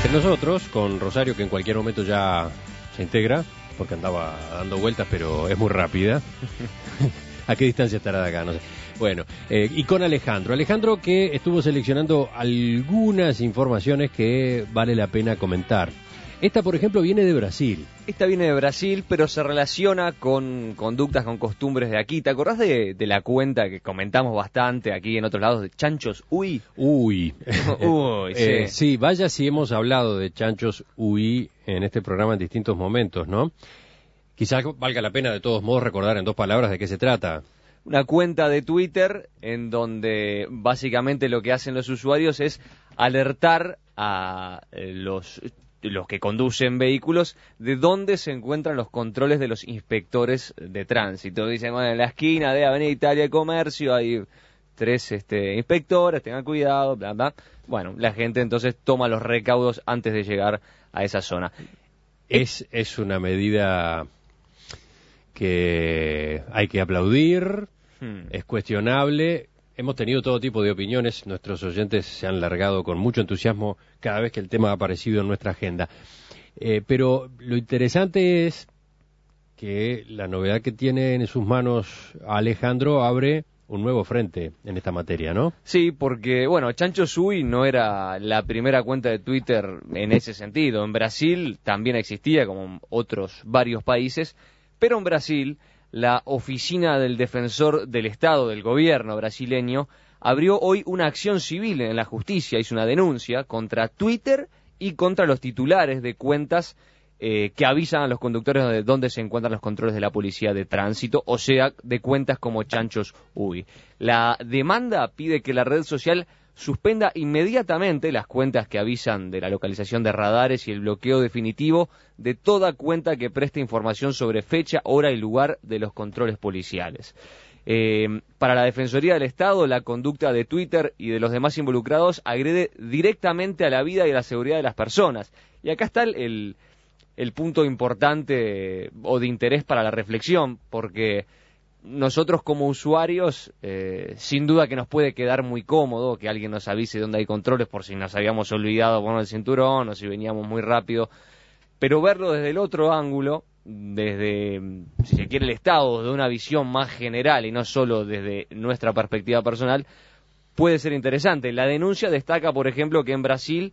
entre nosotros, con Rosario, que en cualquier momento ya se integra, porque andaba dando vueltas, pero es muy rápida. ¿A qué distancia estará de acá? No sé. Bueno, y con Alejandro que estuvo seleccionando algunas informaciones que vale la pena comentar. Esta, por ejemplo, viene de Brasil. Esta viene de Brasil, pero se relaciona con conductas, con costumbres de aquí. ¿Te acordás de la cuenta que comentamos bastante aquí en otros lados de Chanchos Uy? Uy. Uy, sí. Sí, vaya si hemos hablado de Chanchos Uy en este programa en distintos momentos, ¿no? Quizás valga la pena de todos modos recordar en 2 palabras de qué se trata. Una cuenta de Twitter en donde básicamente lo que hacen los usuarios es alertar a los que conducen vehículos de dónde se encuentran los controles de los inspectores de tránsito. Dicen, bueno, en la esquina de Avenida Italia y Comercio hay 3 inspectores, tengan cuidado, bla, bla. Bueno, la gente entonces toma los recaudos antes de llegar a esa zona. Es una medida que hay que aplaudir, es cuestionable. Hemos tenido todo tipo de opiniones, nuestros oyentes se han largado con mucho entusiasmo cada vez que el tema ha aparecido en nuestra agenda. Pero lo interesante es que la novedad que tiene en sus manos Alejandro abre un nuevo frente en esta materia, ¿no? Sí, porque, bueno, Chanchos Uy no era la primera cuenta de Twitter en ese sentido. En Brasil también existía, como en otros varios países, pero en Brasil la Oficina del Defensor del Estado, del gobierno brasileño, abrió hoy una acción civil en la justicia, hizo una denuncia contra Twitter y contra los titulares de cuentas que avisan a los conductores de dónde se encuentran los controles de la policía de tránsito, o sea, de cuentas como Chanchos Uy. La demanda pide que la red social suspenda inmediatamente las cuentas que avisan de la localización de radares y el bloqueo definitivo de toda cuenta que preste información sobre fecha, hora y lugar de los controles policiales. Para la Defensoría del Estado, la conducta de Twitter y de los demás involucrados agrede directamente a la vida y a la seguridad de las personas. Y acá está el punto importante o de interés para la reflexión, porque nosotros como usuarios, sin duda que nos puede quedar muy cómodo que alguien nos avise dónde hay controles por si nos habíamos olvidado poner el cinturón o si veníamos muy rápido, pero verlo desde el otro ángulo, desde, si se quiere, el Estado, de una visión más general y no solo desde nuestra perspectiva personal, puede ser interesante. La denuncia destaca, por ejemplo, que en Brasil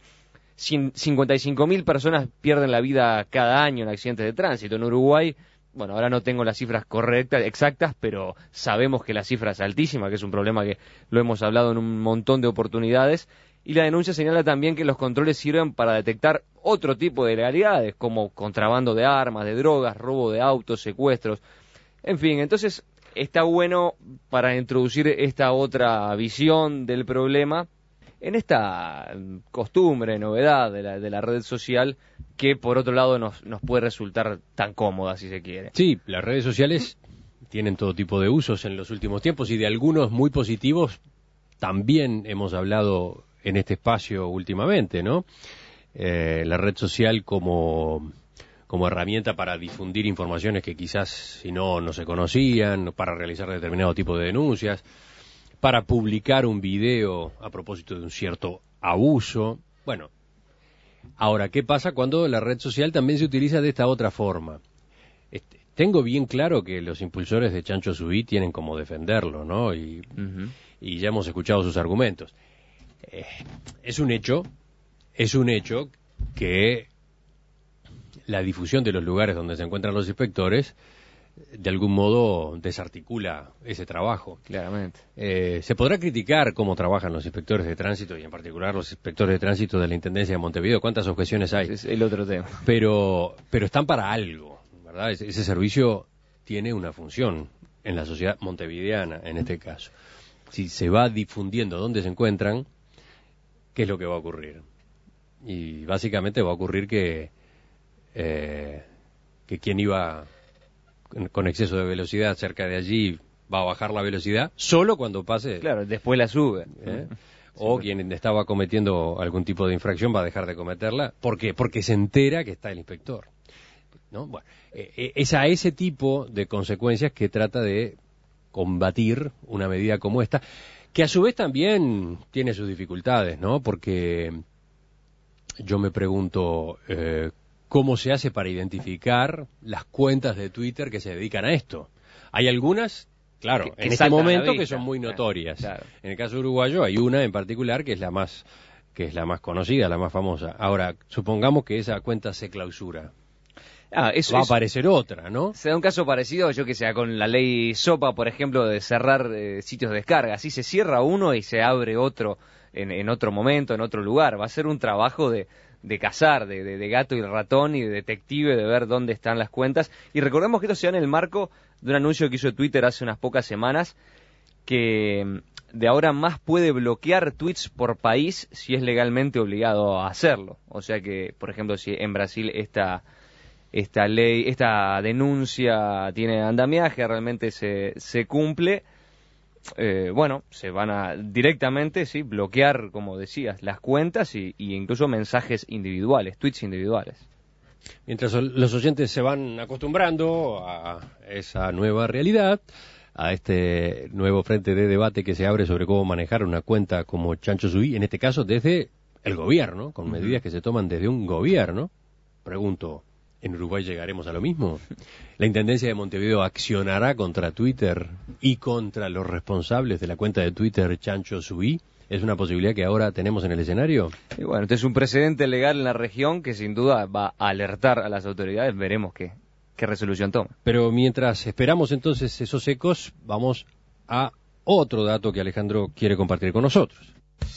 55.000 personas pierden la vida cada año en accidentes de tránsito. En Uruguay, bueno, ahora no tengo las cifras exactas, pero sabemos que la cifra es altísima, que es un problema que lo hemos hablado en un montón de oportunidades. Y la denuncia señala también que los controles sirven para detectar otro tipo de ilegalidades, como contrabando de armas, de drogas, robo de autos, secuestros. En fin, entonces está bueno para introducir esta otra visión del problema en esta costumbre, novedad de la red social, que por otro lado nos puede resultar tan cómoda, si se quiere. Sí, las redes sociales tienen todo tipo de usos en los últimos tiempos y de algunos muy positivos también hemos hablado en este espacio últimamente, ¿no? La red social como herramienta para difundir informaciones que quizás si no se conocían, para realizar determinado tipo de denuncias, para publicar un video a propósito de un cierto abuso. Bueno, ahora, ¿qué pasa cuando la red social también se utiliza de esta otra forma? Tengo bien claro que los impulsores de Chanchos Uy tienen como defenderlo, ¿no? Y ya hemos escuchado sus argumentos. Es un hecho que la difusión de los lugares donde se encuentran los inspectores de algún modo desarticula ese trabajo. Claramente. Se podrá criticar cómo trabajan los inspectores de tránsito y en particular los inspectores de tránsito de la Intendencia de Montevideo. ¿Cuántas objeciones hay? Es el otro tema. Pero están para algo, ¿verdad? Ese servicio tiene una función en la sociedad montevideana, en este caso. Si se va difundiendo dónde se encuentran, ¿qué es lo que va a ocurrir? Y básicamente va a ocurrir que quien iba con exceso de velocidad cerca de allí va a bajar la velocidad solo cuando pase. Claro, después la sube. O quien estaba cometiendo algún tipo de infracción va a dejar de cometerla. ¿Por qué? Porque se entera que está el inspector, ¿no? Bueno, es a ese tipo de consecuencias que trata de combatir una medida como esta, que a su vez también tiene sus dificultades, ¿no? Porque yo me pregunto, ¿cómo se hace para identificar las cuentas de Twitter que se dedican a esto? Hay algunas, claro, que en este momento que son muy notorias. Claro. En el caso uruguayo hay una en particular que es la más conocida, la más famosa. Ahora, supongamos que esa cuenta se clausura. Va a aparecer otra, ¿no? Se da un caso parecido, yo que sé, con la ley SOPA, por ejemplo, de cerrar sitios de descarga. Así se cierra uno y se abre otro en otro momento, en otro lugar. Va a ser un trabajo de cazar, de gato y ratón y de detective, de ver dónde están las cuentas. Y recordemos que esto se da en el marco de un anuncio que hizo Twitter hace unas pocas semanas, que de ahora más puede bloquear tweets por país si es legalmente obligado a hacerlo. O sea que, por ejemplo, si en Brasil esta denuncia tiene andamiaje, realmente se cumple, se van a directamente bloquear, como decías, las cuentas y incluso mensajes individuales, tweets individuales. Mientras los oyentes se van acostumbrando a esa nueva realidad, a este nuevo frente de debate que se abre sobre cómo manejar una cuenta como Chancho Suí, en este caso desde el gobierno, con medidas que se toman desde un gobierno, pregunto, ¿en Uruguay llegaremos a lo mismo? ¿La Intendencia de Montevideo accionará contra Twitter y contra los responsables de la cuenta de Twitter Chancho Suí? ¿Es una posibilidad que ahora tenemos en el escenario? Y bueno, este es un precedente legal en la región que sin duda va a alertar a las autoridades. Veremos qué resolución toma. Pero mientras esperamos entonces esos ecos, vamos a otro dato que Alejandro quiere compartir con nosotros.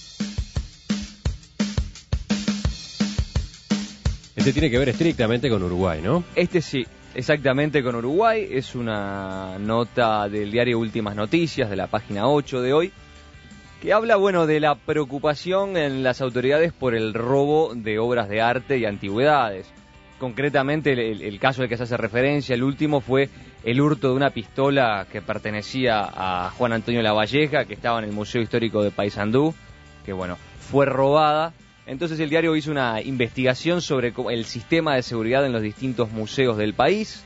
Este tiene que ver estrictamente con Uruguay, ¿no? Este sí, exactamente con Uruguay. Es una nota del diario Últimas Noticias, de la página 8 de hoy, que habla, de la preocupación en las autoridades por el robo de obras de arte y antigüedades. Concretamente, el caso al que se hace referencia, el último, fue el hurto de una pistola que pertenecía a Juan Antonio Lavalleja, que estaba en el Museo Histórico de Paysandú, que fue robada. Entonces el diario hizo una investigación sobre el sistema de seguridad en los distintos museos del país,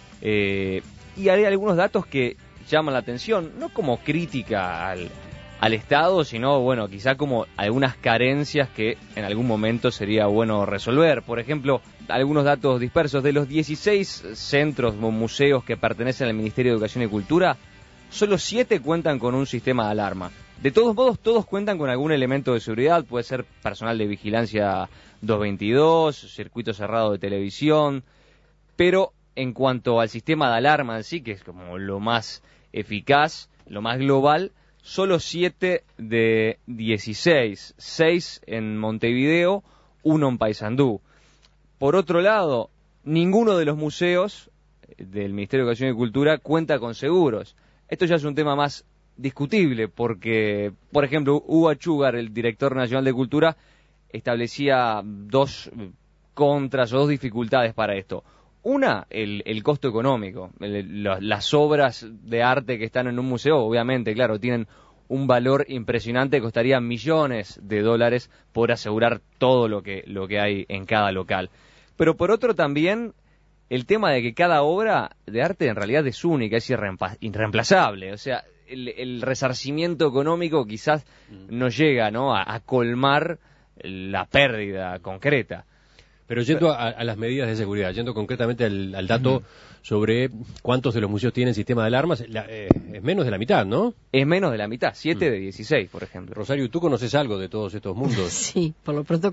y hay algunos datos que llaman la atención, no como crítica al Estado, sino, quizá como algunas carencias que en algún momento sería bueno resolver. Por ejemplo, algunos datos dispersos: de los 16 centros o museos que pertenecen al Ministerio de Educación y Cultura, solo 7 cuentan con un sistema de alarma. De todos modos, todos cuentan con algún elemento de seguridad, puede ser personal de vigilancia 222, circuito cerrado de televisión, pero en cuanto al sistema de alarma en sí, que es como lo más eficaz, lo más global, solo 7 de 16, 6 en Montevideo, 1 en Paysandú. Por otro lado, ninguno de los museos del Ministerio de Educación y Cultura cuenta con seguros. Esto ya es un tema más discutible porque, por ejemplo, Hugo Achúgar, el director nacional de Cultura, establecía 2 contras o 2 dificultades para esto. Una, el costo económico. Las obras de arte que están en un museo, obviamente, claro, tienen un valor impresionante, costaría millones de dólares por asegurar todo lo que hay en cada local. Pero por otro también, el tema de que cada obra de arte en realidad es única, es irreemplazable. O sea, el resarcimiento económico quizás no llega, a colmar la pérdida concreta. Pero yendo a las medidas de seguridad, yendo concretamente al dato sobre cuántos de los museos tienen sistema de alarmas, es menos de la mitad, ¿no? Es menos de la mitad, 7 de 16, por ejemplo. Rosario, ¿tú conoces algo de todos estos mundos? Sí, por lo pronto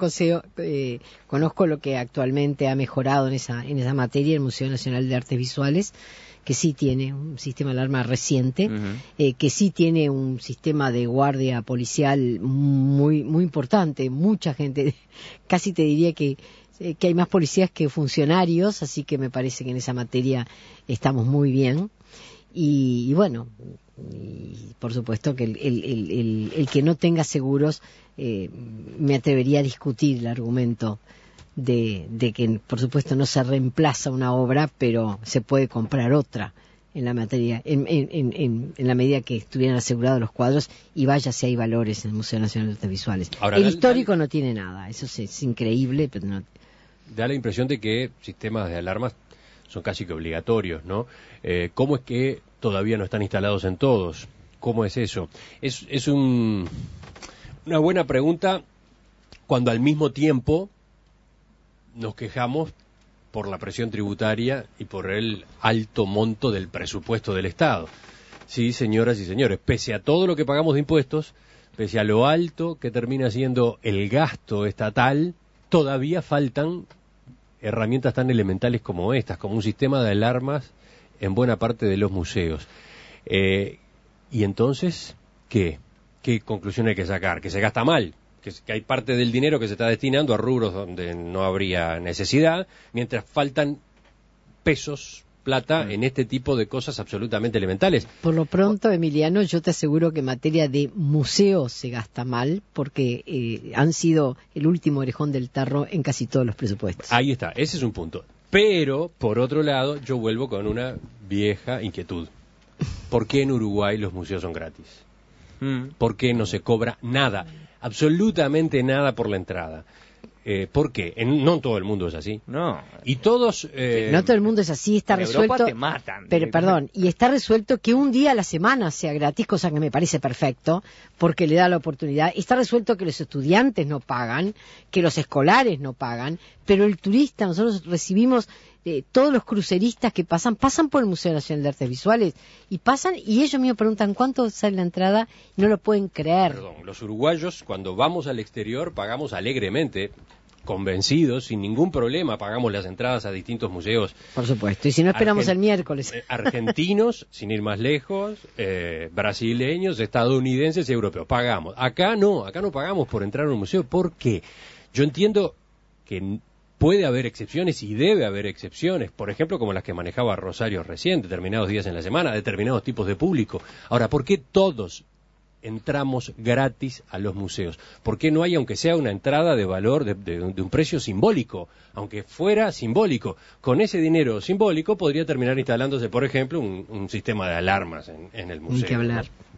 conozco lo que actualmente ha mejorado en esa materia, el Museo Nacional de Artes Visuales, que sí tiene un sistema de alarma reciente, que sí tiene un sistema de guardia policial muy muy importante. Mucha gente, casi te diría que hay más policías que funcionarios, así que me parece que en esa materia estamos muy bien. Y por supuesto que el que no tenga seguros, me atrevería a discutir el argumento de que, por supuesto, no se reemplaza una obra, pero se puede comprar otra en la materia, en la medida que estuvieran asegurados los cuadros, y vaya si hay valores en el Museo Nacional de Artes Visuales. Ahora, el histórico no tiene nada, eso es increíble, pero no. Da la impresión de que sistemas de alarmas son casi que obligatorios, ¿no? ¿Cómo es que todavía no están instalados en todos? ¿Cómo es eso? Es una buena pregunta cuando al mismo tiempo nos quejamos por la presión tributaria y por el alto monto del presupuesto del Estado. Sí, señoras y señores, pese a todo lo que pagamos de impuestos, pese a lo alto que termina siendo el gasto estatal, todavía faltan herramientas tan elementales como estas, como un sistema de alarmas en buena parte de los museos. Y entonces, ¿qué? ¿Qué conclusión hay que sacar? Que se gasta mal, que hay parte del dinero que se está destinando a rubros donde no habría necesidad, mientras faltan pesos, plata, en este tipo de cosas absolutamente elementales. Por lo pronto, Emiliano, yo te aseguro que en materia de museos se gasta mal, porque han sido el último orejón del tarro en casi todos los presupuestos. Ahí está, ese es un punto. Pero, por otro lado, yo vuelvo con una vieja inquietud. ¿Por qué en Uruguay los museos son gratis? ¿Por qué no se cobra nada? Absolutamente nada por la entrada. ¿Por qué? No todo el mundo es así. No. Y todos... no todo el mundo es así, está en resuelto... Europa te matan. Pero, perdón, y está resuelto que un día a la semana sea gratis, cosa que me parece perfecto, porque le da la oportunidad. Está resuelto que los estudiantes no pagan, que los escolares no pagan, pero el turista, nosotros recibimos... todos los cruceristas que pasan por el Museo Nacional de Artes Visuales y ellos me preguntan cuánto sale la entrada y no lo pueden creer. Perdón, los uruguayos cuando vamos al exterior pagamos alegremente, convencidos, sin ningún problema, pagamos las entradas a distintos museos. Por supuesto, y si no esperamos el miércoles. Argentinos, sin ir más lejos, brasileños, estadounidenses y europeos, pagamos. Acá no pagamos por entrar a un museo. ¿Por qué? Yo entiendo que puede haber excepciones y debe haber excepciones, por ejemplo, como las que manejaba Rosario recién, determinados días en la semana, determinados tipos de público. Ahora, ¿por qué todos entramos gratis a los museos? ¿Por qué no hay, aunque sea una entrada de valor, de un precio simbólico? Aunque fuera simbólico. Con ese dinero simbólico podría terminar instalándose, por ejemplo, un sistema de alarmas en el museo. Hay que hablar.